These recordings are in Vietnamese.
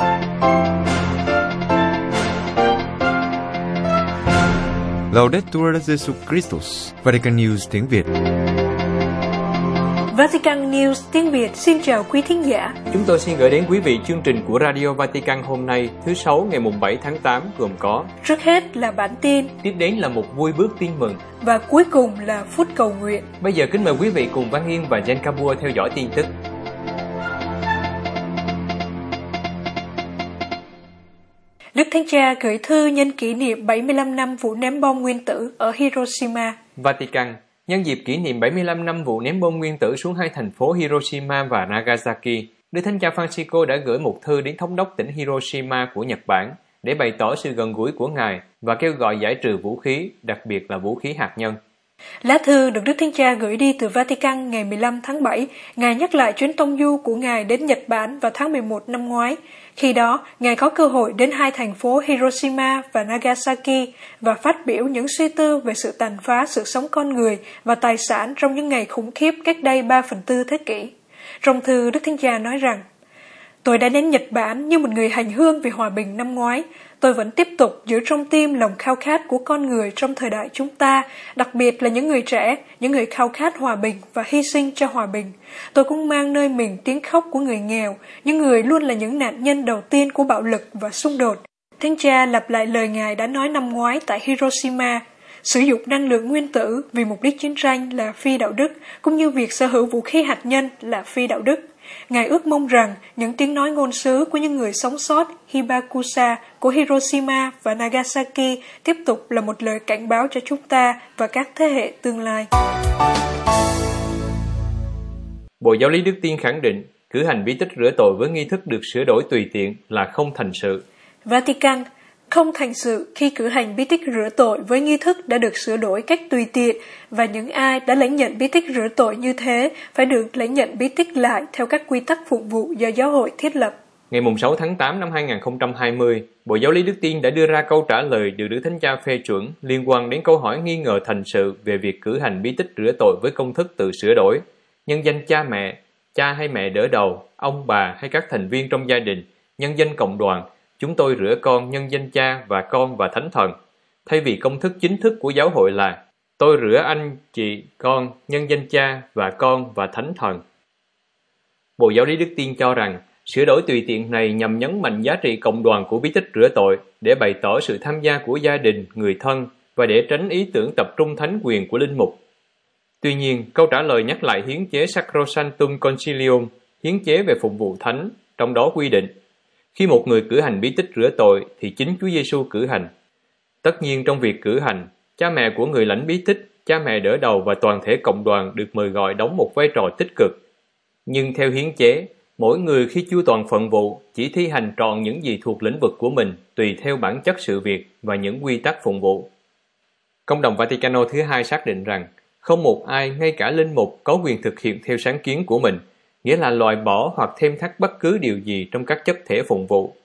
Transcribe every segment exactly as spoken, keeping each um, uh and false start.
Laudetur Jesus Christus, Vatican News tiếng Việt. Vatican News tiếng Việt xin chào quý thính giả. Chúng tôi xin gửi đến quý vị chương trình của Radio Vatican hôm nay, thứ Sáu ngày bảy tháng tám gồm có: trước hết là bản tin, tiếp đến là một vui bước tin mừng, và cuối cùng là phút cầu nguyện. Bây giờ kính mời quý vị cùng Văn Yên và Jen Kabua theo dõi tin tức. Đức Thánh Cha gửi thư nhân kỷ niệm bảy mươi lăm năm vụ ném bom nguyên tử ở Hiroshima. Vatican, nhân dịp kỷ niệm bảy mươi lăm năm vụ ném bom nguyên tử xuống hai thành phố Hiroshima và Nagasaki, Đức Thánh Cha Francisco đã gửi một thư đến thống đốc tỉnh Hiroshima của Nhật Bản để bày tỏ sự gần gũi của Ngài và kêu gọi giải trừ vũ khí, đặc biệt là vũ khí hạt nhân. Lá thư được Đức Thánh Cha gửi đi từ Vatican ngày mười lăm tháng bảy, Ngài nhắc lại chuyến tông du của Ngài đến Nhật Bản vào tháng mười một năm ngoái. Khi đó, Ngài có cơ hội đến hai thành phố Hiroshima và Nagasaki và phát biểu những suy tư về sự tàn phá sự sống con người và tài sản trong những ngày khủng khiếp cách đây ba phần tư thế kỷ. Trong thư, Đức Thánh Cha nói rằng: Tôi đã đến Nhật Bản như một người hành hương vì hòa bình năm ngoái. Tôi vẫn tiếp tục giữ trong tim lòng khao khát của con người trong thời đại chúng ta, đặc biệt là những người trẻ, những người khao khát hòa bình và hy sinh cho hòa bình. Tôi cũng mang nơi mình tiếng khóc của người nghèo, những người luôn là những nạn nhân đầu tiên của bạo lực và xung đột. Thánh Cha lặp lại lời Ngài đã nói năm ngoái tại Hiroshima: sử dụng năng lượng nguyên tử vì mục đích chiến tranh là phi đạo đức, cũng như việc sở hữu vũ khí hạt nhân là phi đạo đức. Ngài ước mong rằng những tiếng nói ngôn sứ của những người sống sót Hibakusha của Hiroshima và Nagasaki tiếp tục là một lời cảnh báo cho chúng ta và các thế hệ tương lai. Bộ Giáo lý Đức Tin khẳng định cử hành bí tích rửa tội với nghi thức được sửa đổi tùy tiện là không thành sự. Vatican, không thành sự khi cử hành bí tích rửa tội với nghi thức đã được sửa đổi cách tùy tiện, và những ai đã lãnh nhận bí tích rửa tội như thế phải được lãnh nhận bí tích lại theo các quy tắc phục vụ do giáo hội thiết lập. Ngày sáu tháng tám năm hai nghìn không trăm hai mươi, Bộ Giáo lý Đức Tin đã đưa ra câu trả lời được Đức Thánh Cha phê chuẩn liên quan đến câu hỏi nghi ngờ thành sự về việc cử hành bí tích rửa tội với công thức tự sửa đổi. Nhân danh cha mẹ, cha hay mẹ đỡ đầu, ông bà hay các thành viên trong gia đình, nhân danh cộng đoàn, chúng tôi rửa con nhân danh Cha và Con và Thánh Thần, thay vì công thức chính thức của giáo hội là tôi rửa anh, chị, con nhân danh Cha và Con và Thánh Thần. Bộ Giáo lý Đức Tin cho rằng sửa đổi tùy tiện này nhằm nhấn mạnh giá trị cộng đoàn của bí tích rửa tội để bày tỏ sự tham gia của gia đình, người thân và để tránh ý tưởng tập trung thánh quyền của linh mục. Tuy nhiên, câu trả lời nhắc lại hiến chế Sacrosanctum Concilium, hiến chế về phục vụ thánh, trong đó quy định khi một người cử hành bí tích rửa tội thì chính Chúa Giêsu cử hành. Tất nhiên trong việc cử hành, cha mẹ của người lãnh bí tích, cha mẹ đỡ đầu và toàn thể cộng đoàn được mời gọi đóng một vai trò tích cực. Nhưng theo hiến chế, mỗi người khi chu toàn phận vụ chỉ thi hành trọn những gì thuộc lĩnh vực của mình tùy theo bản chất sự việc và những quy tắc phụng vụ. Công đồng Vaticano thứ hai xác định rằng không một ai, ngay cả linh mục, có quyền thực hiện theo sáng kiến của mình, nghĩa là loại bỏ hoặc thêm thắt bất cứ điều gì trong các chất thể phụng vụ.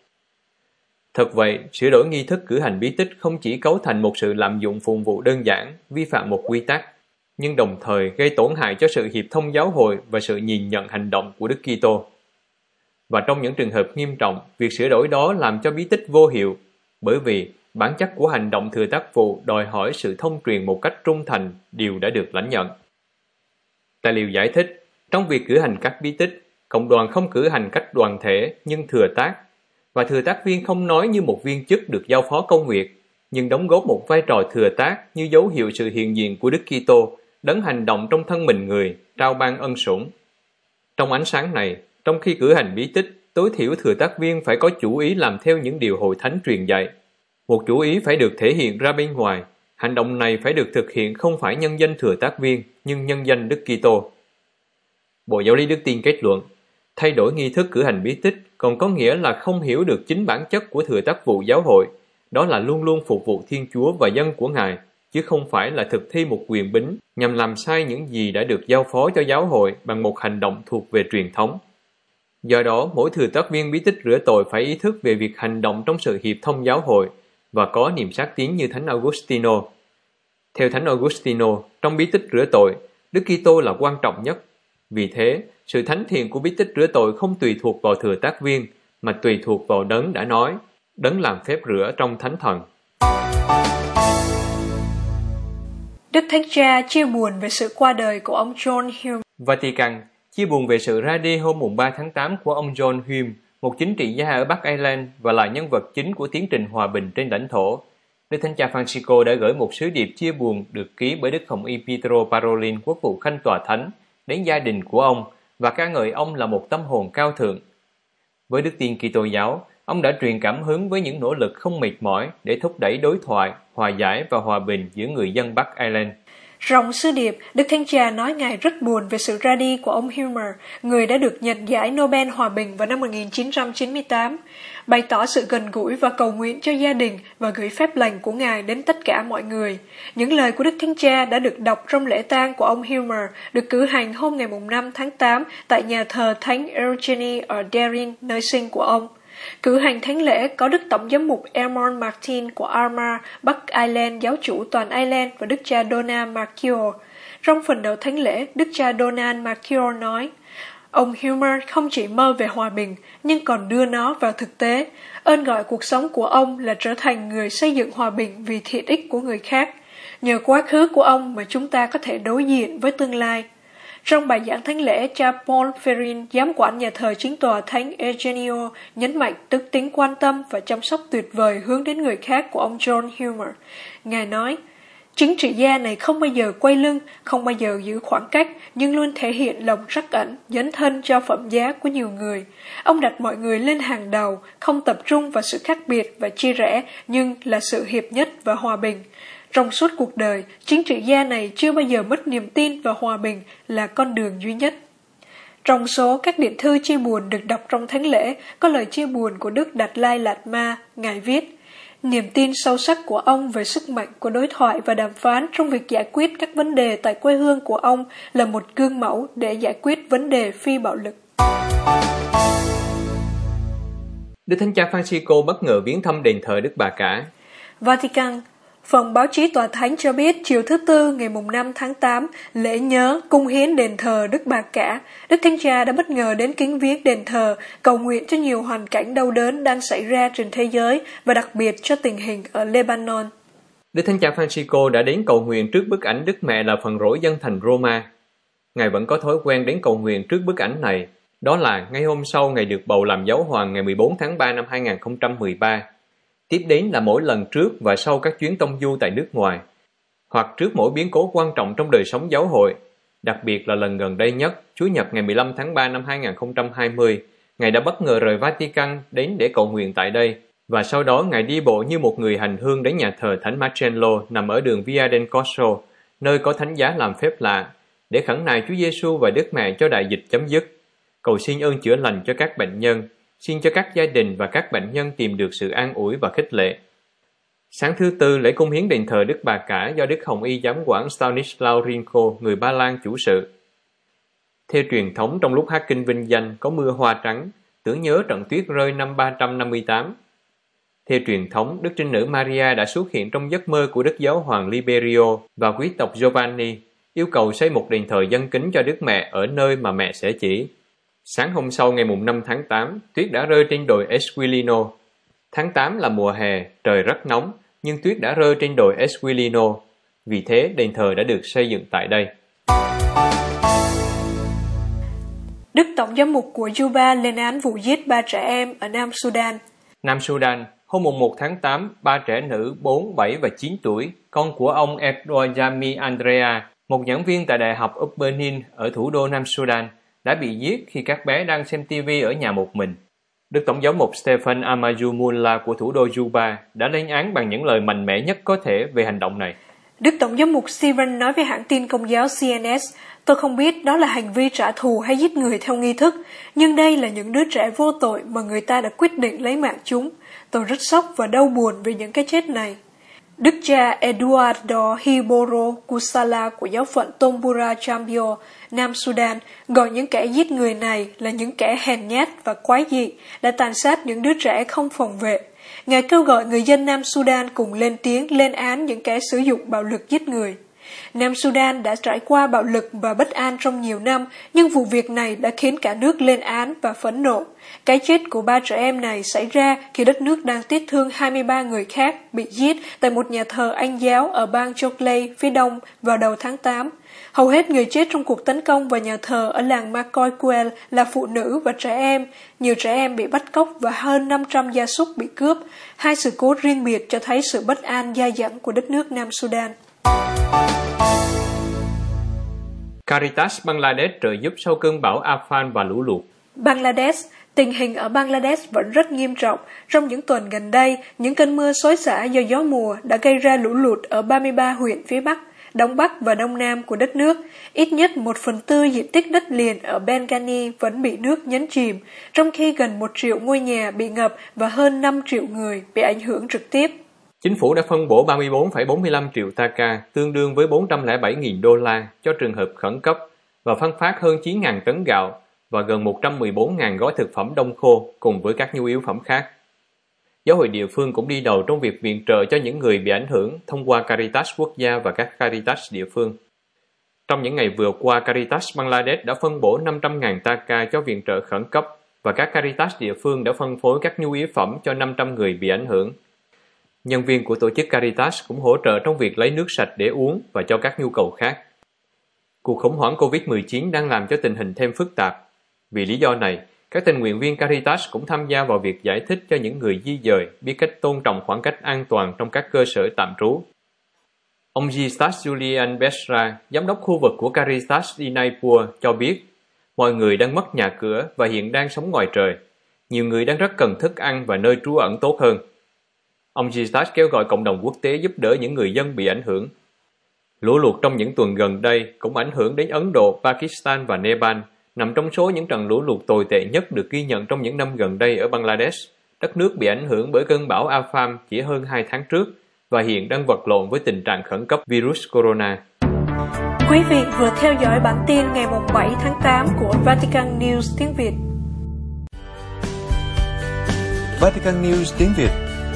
Thật vậy, sửa đổi nghi thức cử hành bí tích không chỉ cấu thành một sự lạm dụng phụng vụ đơn giản, vi phạm một quy tắc, nhưng đồng thời gây tổn hại cho sự hiệp thông giáo hội và sự nhìn nhận hành động của Đức Kitô. Và trong những trường hợp nghiêm trọng, việc sửa đổi đó làm cho bí tích vô hiệu, bởi vì bản chất của hành động thừa tác vụ đòi hỏi sự thông truyền một cách trung thành, điều đã được lãnh nhận. Tài liệu giải thích, trong việc cử hành các bí tích, cộng đoàn không cử hành cách đoàn thể nhưng thừa tác, và thừa tác viên không nói như một viên chức được giao phó công việc, nhưng đóng góp một vai trò thừa tác như dấu hiệu sự hiện diện của Đức Kitô, đấng hành động trong thân mình người, trao ban ân sủng. Trong ánh sáng này, trong khi cử hành bí tích, tối thiểu thừa tác viên phải có chủ ý làm theo những điều hội thánh truyền dạy. Một chủ ý phải được thể hiện ra bên ngoài, hành động này phải được thực hiện không phải nhân danh thừa tác viên, nhưng nhân danh Đức Kitô. Bộ Giáo lý Đức Tin kết luận, thay đổi nghi thức cử hành bí tích còn có nghĩa là không hiểu được chính bản chất của thừa tác vụ giáo hội, đó là luôn luôn phục vụ Thiên Chúa và dân của Ngài, chứ không phải là thực thi một quyền bính nhằm làm sai những gì đã được giao phó cho giáo hội bằng một hành động thuộc về truyền thống. Do đó, mỗi thừa tác viên bí tích rửa tội phải ý thức về việc hành động trong sự hiệp thông giáo hội và có niềm sát tín như Thánh Augustino. Theo Thánh Augustino, trong bí tích rửa tội, Đức Kitô là quan trọng nhất. Vì thế, sự thánh thiện của bí tích rửa tội không tùy thuộc vào thừa tác viên, mà tùy thuộc vào Đấng đã nói, Đấng làm phép rửa trong Thánh Thần. Đức Thánh Cha chia buồn về sự qua đời của ông John Hume. Vatican chia buồn về sự ra đi hôm ba tháng tám của ông John Hume, một chính trị gia ở Bắc Ireland và là nhân vật chính của tiến trình hòa bình trên lãnh thổ. Đức Thánh Cha Francisco đã gửi một sứ điệp chia buồn được ký bởi Đức Hồng Y Pietro Parolin, quốc vụ Khanh Tòa Thánh, đến gia đình của ông và ca ngợi ông là một tâm hồn cao thượng. Với đức tin Kitô giáo, ông đã truyền cảm hứng với những nỗ lực không mệt mỏi để thúc đẩy đối thoại, hòa giải và hòa bình giữa người dân Bắc Ireland. Trong sứ điệp, Đức Thánh Cha nói Ngài rất buồn về sự ra đi của ông Hume, người đã được nhận giải Nobel Hòa bình vào năm một nghìn chín trăm chín mươi tám, bày tỏ sự gần gũi và cầu nguyện cho gia đình và gửi phép lành của Ngài đến tất cả mọi người. Những lời của Đức Thánh Cha đã được đọc trong lễ tang của ông Hume, được cử hành hôm ngày năm tháng tám tại nhà thờ Thánh Eugenie ở Derry, nơi sinh của ông. Cử hành thánh lễ có Đức Tổng giám mục Eamon Martin của Armagh, Bắc Ireland, giáo chủ toàn Ireland và Đức cha Donald Marchior. Trong phần đầu thánh lễ, Đức cha Donald Marchior nói, ông Hume không chỉ mơ về hòa bình, nhưng còn đưa nó vào thực tế. Ơn gọi cuộc sống của ông là trở thành người xây dựng hòa bình vì thiện ích của người khác. Nhờ quá khứ của ông mà chúng ta có thể đối diện với tương lai. Trong bài giảng thánh lễ, cha Paul Ferrin, giám quản nhà thờ chính tòa Thánh Eugenio, nhấn mạnh đức tính quan tâm và chăm sóc tuyệt vời hướng đến người khác của ông John Hume. Ngài nói, chính trị gia này không bao giờ quay lưng, không bao giờ giữ khoảng cách, nhưng luôn thể hiện lòng trắc ẩn, dấn thân cho phẩm giá của nhiều người. Ông đặt mọi người lên hàng đầu, không tập trung vào sự khác biệt và chia rẽ, nhưng là sự hiệp nhất và hòa bình. Trong suốt cuộc đời, chính trị gia này chưa bao giờ mất niềm tin vào hòa bình là con đường duy nhất. Trong số các điện thư chia buồn được đọc trong thánh lễ, có lời chia buồn của Đức Đạt Lai Lạt Ma. Ngài viết, niềm tin sâu sắc của ông về sức mạnh của đối thoại và đàm phán trong việc giải quyết các vấn đề tại quê hương của ông là một gương mẫu để giải quyết vấn đề phi bạo lực. Đức Thánh Cha Francisco bất ngờ viếng thăm đền thờ Đức Bà Cả. Vatican. Phòng báo chí Tòa Thánh cho biết chiều thứ Tư ngày năm tháng tám, lễ nhớ cung hiến đền thờ Đức Bà Cả, Đức Thánh Cha đã bất ngờ đến kính viếng đền thờ, cầu nguyện cho nhiều hoàn cảnh đau đớn đang xảy ra trên thế giới và đặc biệt cho tình hình ở Lebanon. Đức Thánh Cha Francisco đã đến cầu nguyện trước bức ảnh Đức Mẹ là phần rỗi dân thành Roma. Ngài vẫn có thói quen đến cầu nguyện trước bức ảnh này, đó là ngay hôm sau Ngài được bầu làm giáo hoàng ngày mười bốn tháng ba năm hai nghìn không trăm mười ba. Tiếp đến là mỗi lần trước và sau các chuyến tông du tại nước ngoài, hoặc trước mỗi biến cố quan trọng trong đời sống giáo hội. Đặc biệt là lần gần đây nhất, Chủ nhật ngày mười lăm tháng ba năm hai nghìn không trăm hai mươi, Ngài đã bất ngờ rời Vatican đến để cầu nguyện tại đây, và sau đó Ngài đi bộ như một người hành hương đến nhà thờ Thánh Marcello nằm ở đường Via del Corso, nơi có thánh giá làm phép lạ, để khẩn nài Chúa Giêsu và Đức Mẹ cho đại dịch chấm dứt, cầu xin ơn chữa lành cho các bệnh nhân, xin cho các gia đình và các bệnh nhân tìm được sự an ủi và khích lệ. Sáng thứ Tư, lễ cung hiến đền thờ Đức Bà Cả do Đức Hồng Y giám quản Stanislaw Rinko, người Ba Lan chủ sự. Theo truyền thống, trong lúc hát kinh vinh danh có mưa hoa trắng, tưởng nhớ trận tuyết rơi năm ba trăm năm mươi tám. Theo truyền thống, Đức Trinh Nữ Maria đã xuất hiện trong giấc mơ của Đức Giáo hoàng Liberio và quý tộc Giovanni, yêu cầu xây một đền thờ dân kính cho Đức Mẹ ở nơi mà mẹ sẽ chỉ. Sáng hôm sau ngày năm tháng tám, tuyết đã rơi trên đồi Esquilino. Tháng tám là mùa hè, trời rất nóng, nhưng tuyết đã rơi trên đồi Esquilino. Vì thế, đền thờ đã được xây dựng tại đây. Đức Tổng giám mục của Juba lên án vụ giết ba trẻ em ở Nam Sudan. Nam Sudan, hôm một tháng tám, ba trẻ nữ bốn, bảy và chín tuổi, con của ông Edouard Jami Andrea, một giảng viên tại Đại học Uppernin ở thủ đô Nam Sudan, đã bị giết khi các bé đang xem ti vi ở nhà một mình. Đức Tổng giám mục Stephen Amaju Mullah của thủ đô Juba đã lên án bằng những lời mạnh mẽ nhất có thể về hành động này. Đức Tổng giám mục Stephen nói với hãng tin công giáo C N S, tôi không biết đó là hành vi trả thù hay giết người theo nghi thức, nhưng đây là những đứa trẻ vô tội mà người ta đã quyết định lấy mạng chúng. Tôi rất sốc và đau buồn vì những cái chết này. Đức cha Eduardo Hiboro Kusala của giáo phận Tombura Chambio, Nam Sudan, gọi những kẻ giết người này là những kẻ hèn nhát và quái dị, đã tàn sát những đứa trẻ không phòng vệ. Ngài kêu gọi người dân Nam Sudan cùng lên tiếng lên án những kẻ sử dụng bạo lực giết người. Nam Sudan đã trải qua bạo lực và bất an trong nhiều năm, nhưng vụ việc này đã khiến cả nước lên án và phẫn nộ. Cái chết của ba trẻ em này xảy ra khi đất nước đang tiếc thương hai mươi ba người khác bị giết tại một nhà thờ Anh giáo ở bang Jonglei, phía đông vào đầu tháng tám. Hầu hết người chết trong cuộc tấn công vào nhà thờ ở làng Macoiquel là phụ nữ và trẻ em. Nhiều trẻ em bị bắt cóc và hơn năm trăm gia súc bị cướp. Hai sự cố riêng biệt cho thấy sự bất an dai dẳng của đất nước Nam Sudan. Caritas Bangladesh trợ giúp sau cơn bão Amphan và lũ lụt. Bangladesh. Tình hình ở Bangladesh vẫn rất nghiêm trọng. Trong những tuần gần đây, những cơn mưa xối xả do gió mùa đã gây ra lũ lụt ở ba mươi ba huyện phía Bắc, Đông Bắc và Đông Nam của đất nước. Ít nhất một phần tư diện tích đất liền ở Bengani vẫn bị nước nhấn chìm, trong khi gần một triệu ngôi nhà bị ngập và hơn năm triệu người bị ảnh hưởng trực tiếp. Chính phủ đã phân bổ ba mươi bốn phẩy bốn mươi lăm triệu taka, tương đương với bốn trăm lẻ bảy nghìn đô la cho trường hợp khẩn cấp, và phân phát hơn chín nghìn tấn gạo và gần một trăm mười bốn nghìn gói thực phẩm đông khô cùng với các nhu yếu phẩm khác. Giáo hội địa phương cũng đi đầu trong việc viện trợ cho những người bị ảnh hưởng thông qua Caritas quốc gia và các Caritas địa phương. Trong những ngày vừa qua, Caritas Bangladesh đã phân bổ năm trăm nghìn taka cho viện trợ khẩn cấp và các Caritas địa phương đã phân phối các nhu yếu phẩm cho năm trăm người bị ảnh hưởng. Nhân viên của tổ chức Caritas cũng hỗ trợ trong việc lấy nước sạch để uống và cho các nhu cầu khác. Cuộc khủng hoảng covid mười chín đang làm cho tình hình thêm phức tạp. Vì lý do này, các tình nguyện viên Caritas cũng tham gia vào việc giải thích cho những người di dời biết cách tôn trọng khoảng cách an toàn trong các cơ sở tạm trú. Ông Gistas Julian Besra, giám đốc khu vực của Caritas Dinaipur, cho biết mọi người đang mất nhà cửa và hiện đang sống ngoài trời. Nhiều người đang rất cần thức ăn và nơi trú ẩn tốt hơn. Ông Gistas kêu gọi cộng đồng quốc tế giúp đỡ những người dân bị ảnh hưởng. Lũ lụt trong những tuần gần đây cũng ảnh hưởng đến Ấn Độ, Pakistan và Nepal, nằm trong số những trận lũ lụt tồi tệ nhất được ghi nhận trong những năm gần đây ở Bangladesh. Đất nước bị ảnh hưởng bởi cơn bão Amphan chỉ hơn hai tháng trước và hiện đang vật lộn với tình trạng khẩn cấp virus corona. Quý vị vừa theo dõi bản tin ngày bảy tháng tám của Vatican News tiếng Việt. Vatican News tiếng Việt.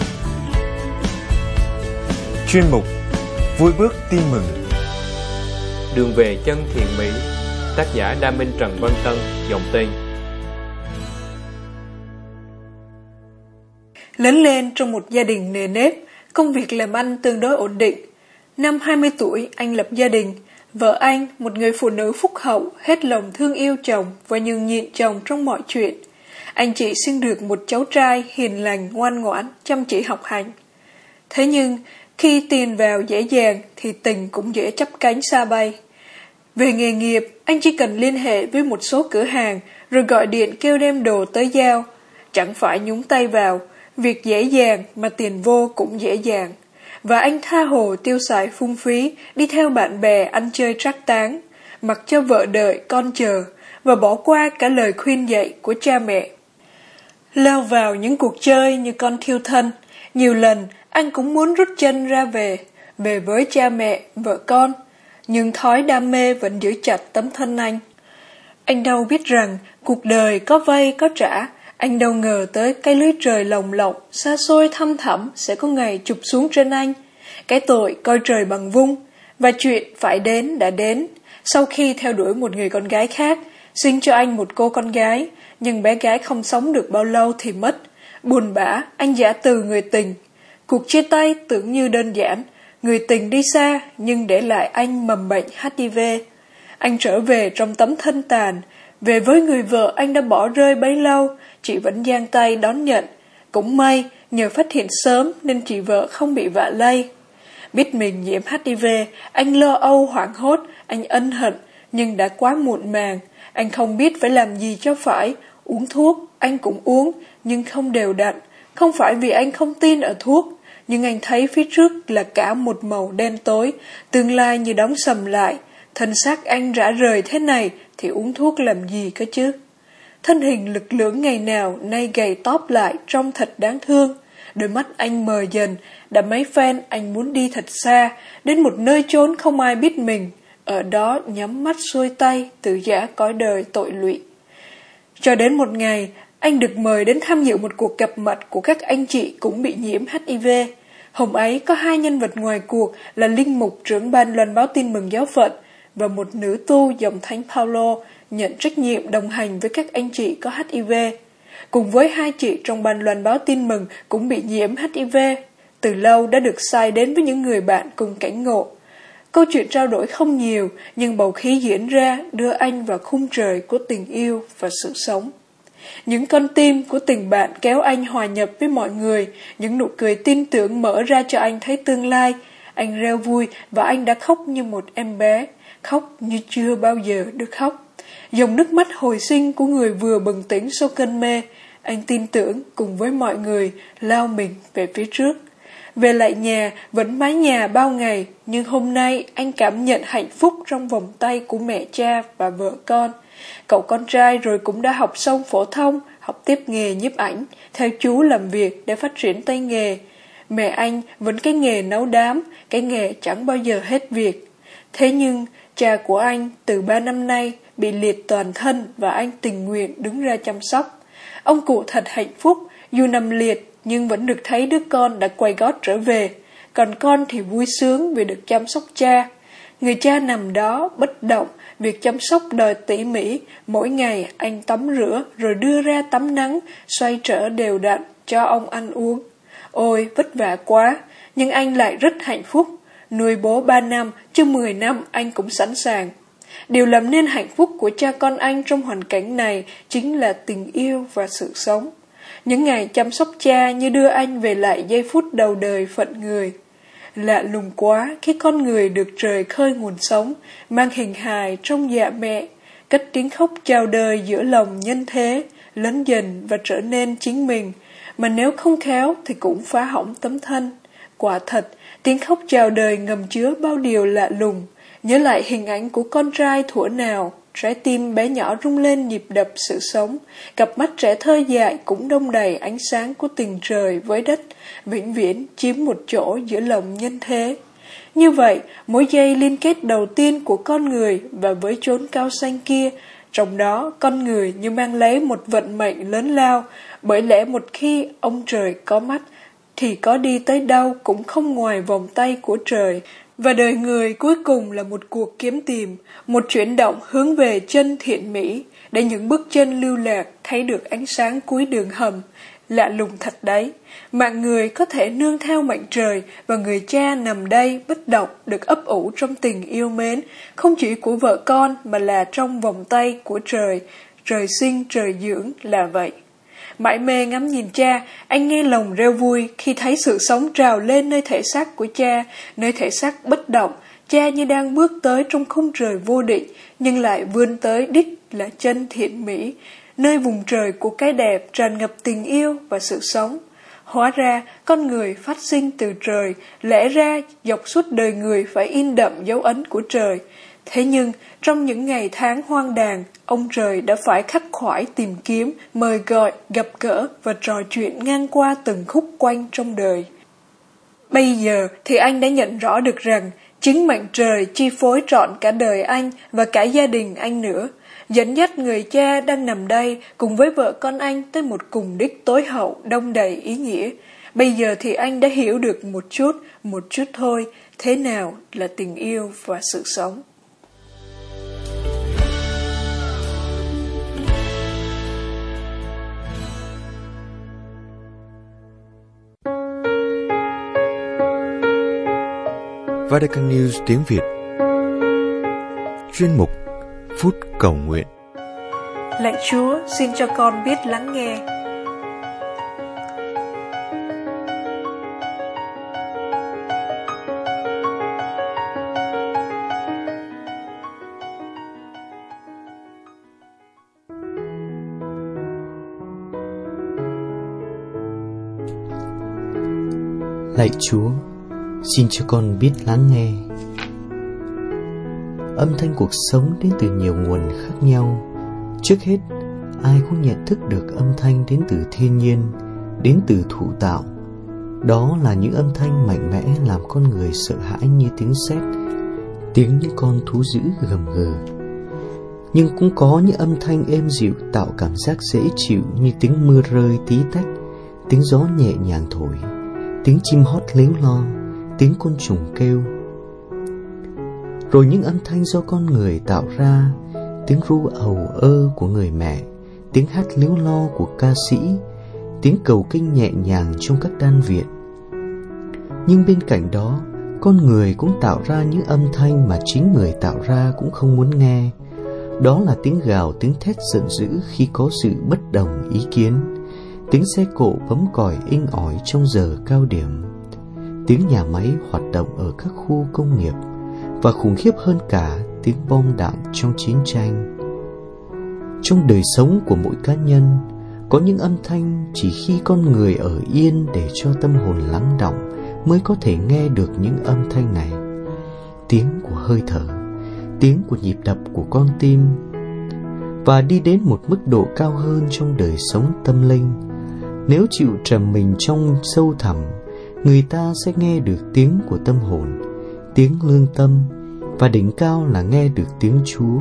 Chuyên mục Vui bước tin mừng. Đường về chân thiện mỹ. Tác giả Đa Minh Trần Văn Tân, dòng tên. Lớn lên trong một gia đình nề nếp, công việc làm ăn tương đối ổn định. Năm hai mươi tuổi, anh lập gia đình. Vợ anh, một người phụ nữ phúc hậu, hết lòng thương yêu chồng và nhường nhịn chồng trong mọi chuyện. Anh chị sinh được một cháu trai hiền lành, ngoan ngoãn, chăm chỉ học hành. Thế nhưng, khi tiền vào dễ dàng thì tình cũng dễ chắp cánh xa bay. Về nghề nghiệp, anh chỉ cần liên hệ với một số cửa hàng rồi gọi điện kêu đem đồ tới giao. Chẳng phải nhúng tay vào, việc dễ dàng mà tiền vô cũng dễ dàng. Và anh tha hồ tiêu xài phung phí, đi theo bạn bè ăn chơi trác táng, mặc cho vợ đợi con chờ và bỏ qua cả lời khuyên dạy của cha mẹ. Lao vào những cuộc chơi như con thiêu thân, nhiều lần anh cũng muốn rút chân ra về, về với cha mẹ, vợ con. Nhưng thói đam mê vẫn giữ chặt tấm thân anh. Anh đâu biết rằng cuộc đời có vay có trả. Anh đâu ngờ tới cái lưới trời lồng lộng, xa xôi thăm thẳm sẽ có ngày chụp xuống trên anh. Cái tội coi trời bằng vung. Và chuyện phải đến đã đến. Sau khi theo đuổi một người con gái khác, sinh cho anh một cô con gái, nhưng bé gái không sống được bao lâu thì mất. Buồn bã, anh giã từ người tình. Cuộc chia tay tưởng như đơn giản. Người tình đi xa nhưng để lại anh mầm bệnh hát i vê. Anh trở về trong tấm thân tàn. Về với người vợ anh đã bỏ rơi bấy lâu, chị vẫn giang tay đón nhận. Cũng may, nhờ phát hiện sớm nên chị vợ không bị vạ lây. Biết mình nhiễm hát i vê, anh lo âu hoảng hốt, anh ân hận, nhưng đã quá muộn màng. Anh không biết phải làm gì cho phải. Uống thuốc, anh cũng uống, nhưng không đều đặn. Không phải vì anh không tin ở thuốc, nhưng anh thấy phía trước là cả một màu đen tối, tương lai như đóng sầm lại. Thân xác anh rã rời thế này thì uống thuốc làm gì cơ chứ? Thân hình lực lưỡng ngày nào nay gầy tóp lại trông thật đáng thương. Đôi mắt anh mờ dần, đã mấy phen anh muốn đi thật xa, đến một nơi chốn không ai biết mình. Ở đó nhắm mắt xuôi tay, tự giã cõi đời tội lụy. Cho đến một ngày, anh được mời đến tham dự một cuộc gặp mặt của các anh chị cũng bị nhiễm hát i vê. Hôm ấy có hai nhân vật ngoài cuộc là linh mục trưởng ban loan báo tin mừng giáo phận và một nữ tu dòng thánh Paulo nhận trách nhiệm đồng hành với các anh chị có hát i vê. Cùng với hai chị trong ban loan báo tin mừng cũng bị nhiễm hát i vê, từ lâu đã được sai đến với những người bạn cùng cảnh ngộ. Câu chuyện trao đổi không nhiều, nhưng bầu khí diễn ra đưa anh vào khung trời của tình yêu và sự sống. Những con tim của tình bạn kéo anh hòa nhập với mọi người, những nụ cười tin tưởng mở ra cho anh thấy tương lai. Anh reo vui và anh đã khóc như một em bé, khóc như chưa bao giờ được khóc. Dòng nước mắt hồi sinh của người vừa bừng tỉnh sau cơn mê, anh tin tưởng cùng với mọi người lao mình về phía trước. Về lại nhà, vẫn mái nhà bao ngày, nhưng hôm nay anh cảm nhận hạnh phúc trong vòng tay của mẹ cha và vợ con. Cậu con trai rồi cũng đã học xong phổ thông, học tiếp nghề nhiếp ảnh, theo chú làm việc để phát triển tay nghề. Mẹ anh vẫn cái nghề nấu đám, cái nghề chẳng bao giờ hết việc. Thế nhưng, cha của anh từ ba năm nay bị liệt toàn thân và anh tình nguyện đứng ra chăm sóc. Ông cụ thật hạnh phúc, dù nằm liệt nhưng vẫn được thấy đứa con đã quay gót trở về, còn con thì vui sướng vì được chăm sóc cha. Người cha nằm đó bất động, việc chăm sóc đòi tỉ mỉ, mỗi ngày anh tắm rửa rồi đưa ra tắm nắng, xoay trở đều đặn cho ông ăn uống. Ôi vất vả quá, nhưng anh lại rất hạnh phúc. Nuôi bố ba năm, chứ mười năm anh cũng sẵn sàng. Điều làm nên hạnh phúc của cha con anh trong hoàn cảnh này chính là tình yêu và sự sống. Những ngày chăm sóc cha như đưa anh về lại giây phút đầu đời phận người. Lạ lùng quá khi con người được trời khơi nguồn sống, mang hình hài trong dạ mẹ, cất tiếng khóc chào đời giữa lòng nhân thế, lớn dần và trở nên chính mình, mà nếu không khéo thì cũng phá hỏng tấm thân. Quả thật, tiếng khóc chào đời ngầm chứa bao điều lạ lùng. Nhớ lại hình ảnh của con trai thuở nào, trái tim bé nhỏ rung lên nhịp đập sự sống, cặp mắt trẻ thơ dại cũng đông đầy ánh sáng của tình trời với đất, vĩnh viễn chiếm một chỗ giữa lòng nhân thế. Như vậy, mối dây liên kết đầu tiên của con người và với chốn cao xanh kia, trong đó con người như mang lấy một vận mệnh lớn lao, bởi lẽ một khi ông trời có mắt, thì có đi tới đâu cũng không ngoài vòng tay của trời. Và đời người cuối cùng là một cuộc kiếm tìm, một chuyển động hướng về chân thiện mỹ, để những bước chân lưu lạc thấy được ánh sáng cuối đường hầm. Lạ lùng thật đấy, mạng người có thể nương theo mệnh trời, và người cha nằm đây bất động được ấp ủ trong tình yêu mến, không chỉ của vợ con mà là trong vòng tay của trời, trời sinh trời dưỡng là vậy. Mãi mê ngắm nhìn cha, anh nghe lòng reo vui khi thấy sự sống trào lên nơi thể xác của cha, nơi thể xác bất động, cha như đang bước tới trong khung trời vô định, nhưng lại vươn tới đích là chân thiện mỹ, nơi vùng trời của cái đẹp tràn ngập tình yêu và sự sống. Hóa ra, con người phát sinh từ trời, lẽ ra dọc suốt đời người phải in đậm dấu ấn của trời. Thế nhưng, trong những ngày tháng hoang đàng, ông trời đã phải khắc khoải tìm kiếm, mời gọi, gặp gỡ và trò chuyện ngang qua từng khúc quanh trong đời. Bây giờ thì anh đã nhận rõ được rằng, chính mệnh trời chi phối trọn cả đời anh và cả gia đình anh nữa, dẫn dắt người cha đang nằm đây cùng với vợ con anh tới một cùng đích tối hậu đông đầy ý nghĩa. Bây giờ thì anh đã hiểu được một chút, một chút thôi, thế nào là tình yêu và sự sống. Vatican News tiếng Việt. Chuyên mục Phút Cầu Nguyện. Lạy Chúa, xin cho con biết lắng nghe. Lạy Chúa, xin cho con biết lắng nghe. Âm thanh cuộc sống đến từ nhiều nguồn khác nhau. Trước hết, ai cũng nhận thức được âm thanh đến từ thiên nhiên, đến từ thụ tạo. Đó là những âm thanh mạnh mẽ làm con người sợ hãi như tiếng sét, tiếng những con thú dữ gầm gừ. Nhưng cũng có những âm thanh êm dịu tạo cảm giác dễ chịu như tiếng mưa rơi tí tách, tiếng gió nhẹ nhàng thổi, tiếng chim hót líu lo, tiếng côn trùng kêu. Rồi những âm thanh do con người tạo ra, tiếng ru ầu ơ của người mẹ, tiếng hát líu lo của ca sĩ, tiếng cầu kinh nhẹ nhàng trong các đan viện. Nhưng bên cạnh đó, con người cũng tạo ra những âm thanh mà chính người tạo ra cũng không muốn nghe. Đó là tiếng gào, tiếng thét giận dữ khi có sự bất đồng ý kiến, tiếng xe cộ bấm còi inh ỏi trong giờ cao điểm, tiếng nhà máy hoạt động ở các khu công nghiệp, và khủng khiếp hơn cả, tiếng bom đạn trong chiến tranh. Trong đời sống của mỗi cá nhân, có những âm thanh chỉ khi con người ở yên để cho tâm hồn lắng đọng mới có thể nghe được những âm thanh này. Tiếng của hơi thở, tiếng của nhịp đập của con tim. Và đi đến một mức độ cao hơn trong đời sống tâm linh, nếu chịu trầm mình trong sâu thẳm, người ta sẽ nghe được tiếng của tâm hồn, tiếng lương tâm, và đỉnh cao là nghe được tiếng Chúa.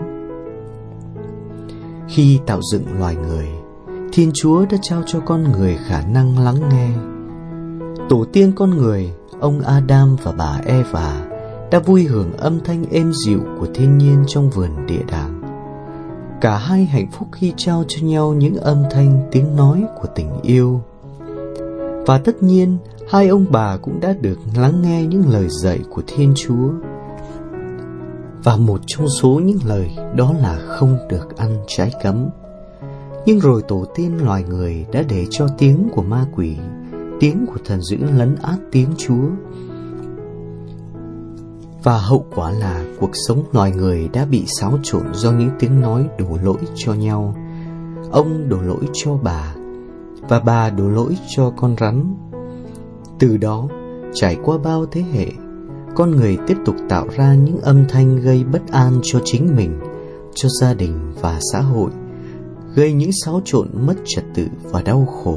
Khi tạo dựng loài người, Thiên Chúa đã trao cho con người khả năng lắng nghe. Tổ tiên con người, ông Adam và bà Eva, đã vui hưởng âm thanh êm dịu của thiên nhiên trong vườn địa đàng. Cả hai hạnh phúc khi trao cho nhau những âm thanh tiếng nói của tình yêu. Và tất nhiên, hai ông bà cũng đã được lắng nghe những lời dạy của Thiên Chúa. Và một trong số những lời đó là không được ăn trái cấm. Nhưng rồi tổ tiên loài người đã để cho tiếng của ma quỷ, tiếng của thần dữ lấn át tiếng Chúa. Và hậu quả là cuộc sống loài người đã bị xáo trộn do những tiếng nói đổ lỗi cho nhau. Ông đổ lỗi cho bà, và bà đổ lỗi cho con rắn. Từ đó, trải qua bao thế hệ, con người tiếp tục tạo ra những âm thanh gây bất an cho chính mình, cho gia đình và xã hội, gây những xáo trộn mất trật tự và đau khổ.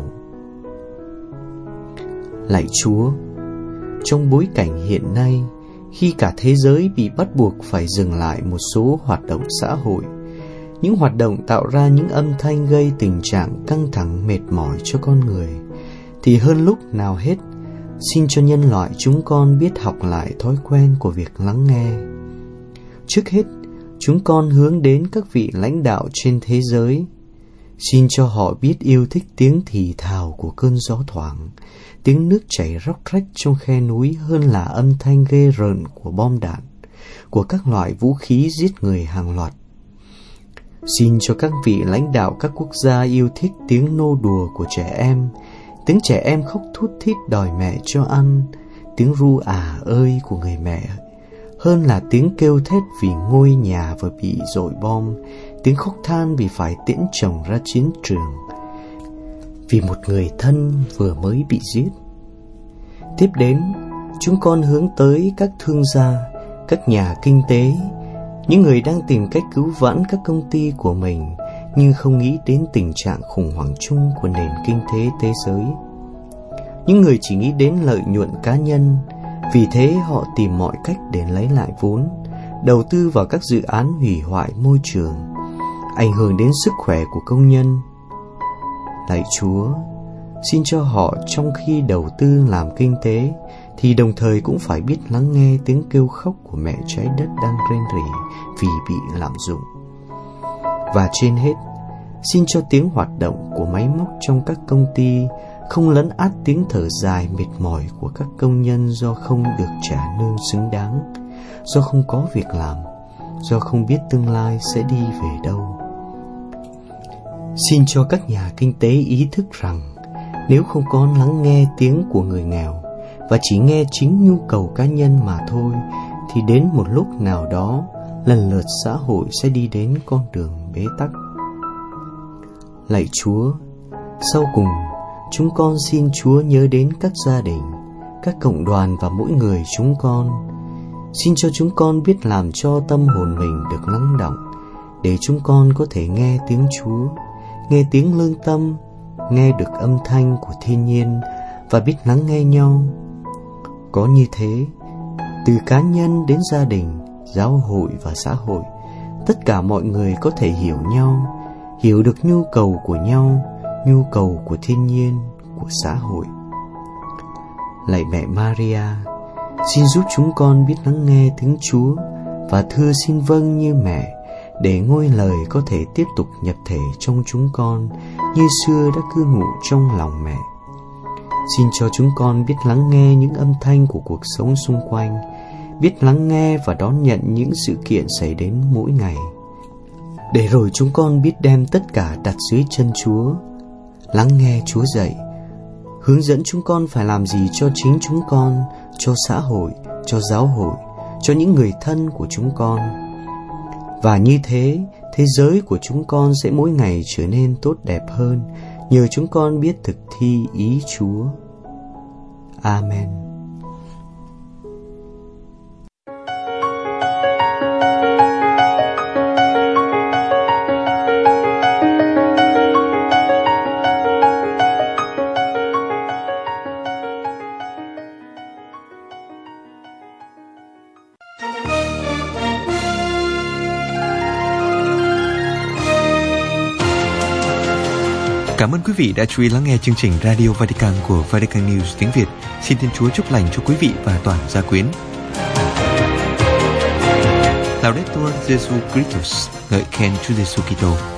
Lạy Chúa, trong bối cảnh hiện nay, khi cả thế giới bị bắt buộc phải dừng lại một số hoạt động xã hội, những hoạt động tạo ra những âm thanh gây tình trạng căng thẳng mệt mỏi cho con người, thì hơn lúc nào hết, xin cho nhân loại chúng con biết học lại thói quen của việc lắng nghe. Trước hết, chúng con hướng đến các vị lãnh đạo trên thế giới. Xin cho họ biết yêu thích tiếng thì thào của cơn gió thoảng, tiếng nước chảy róc rách trong khe núi hơn là âm thanh ghê rợn của bom đạn, của các loại vũ khí giết người hàng loạt. Xin cho các vị lãnh đạo các quốc gia yêu thích tiếng nô đùa của trẻ em, tiếng trẻ em khóc thút thít đòi mẹ cho ăn, tiếng ru à ơi của người mẹ, hơn là tiếng kêu thét vì ngôi nhà vừa bị dội bom, tiếng khóc than vì phải tiễn chồng ra chiến trường, vì một người thân vừa mới bị giết. Tiếp đến, chúng con hướng tới các thương gia, các nhà kinh tế, những người đang tìm cách cứu vãn các công ty của mình, nhưng không nghĩ đến tình trạng khủng hoảng chung của nền kinh tế thế giới. Những người chỉ nghĩ đến lợi nhuận cá nhân, vì thế họ tìm mọi cách để lấy lại vốn, đầu tư vào các dự án hủy hoại môi trường, ảnh hưởng đến sức khỏe của công nhân. Lạy Chúa, xin cho họ trong khi đầu tư làm kinh tế thì đồng thời cũng phải biết lắng nghe tiếng kêu khóc của mẹ trái đất đang rên rỉ vì bị lạm dụng. Và trên hết, xin cho tiếng hoạt động của máy móc trong các công ty không lấn át tiếng thở dài mệt mỏi của các công nhân do không được trả lương xứng đáng, do không có việc làm, do không biết tương lai sẽ đi về đâu. Xin cho các nhà kinh tế ý thức rằng nếu không có lắng nghe tiếng của người nghèo và chỉ nghe chính nhu cầu cá nhân mà thôi, thì đến một lúc nào đó lần lượt xã hội sẽ đi đến con đường bế tắc. Lạy Chúa, sau cùng chúng con xin Chúa nhớ đến các gia đình, các cộng đoàn và mỗi người chúng con. Xin cho chúng con biết làm cho tâm hồn mình được lắng đọng, để chúng con có thể nghe tiếng Chúa, nghe tiếng lương tâm, nghe được âm thanh của thiên nhiên và biết lắng nghe nhau. Có như thế, từ cá nhân đến gia đình, giáo hội và xã hội, tất cả mọi người có thể hiểu nhau, hiểu được nhu cầu của nhau, nhu cầu của thiên nhiên, của xã hội. lạy mẹ Maria, xin giúp chúng con biết lắng nghe tiếng Chúa và thưa xin vâng như mẹ, để ngôi lời có thể tiếp tục nhập thể trong chúng con như xưa đã cư ngụ trong lòng mẹ. Xin cho chúng con biết lắng nghe những âm thanh của cuộc sống xung quanh, biết lắng nghe và đón nhận những sự kiện xảy đến mỗi ngày, để rồi chúng con biết đem tất cả đặt dưới chân Chúa, lắng nghe Chúa dạy, hướng dẫn chúng con phải làm gì cho chính chúng con, cho xã hội, cho giáo hội, cho những người thân của chúng con. Và như thế, thế giới của chúng con sẽ mỗi ngày trở nên tốt đẹp hơn, nhờ chúng con biết thực thi ý Chúa. Amen. Cảm ơn quý vị đã chú ý lắng nghe chương trình Radio Vatican của Vatican News tiếng Việt. Xin Thiên Chúa chúc lành cho quý vị và toàn gia quyến. Laudetur Jesu Christus, ngợi khen Chúa Giêsu Kitô.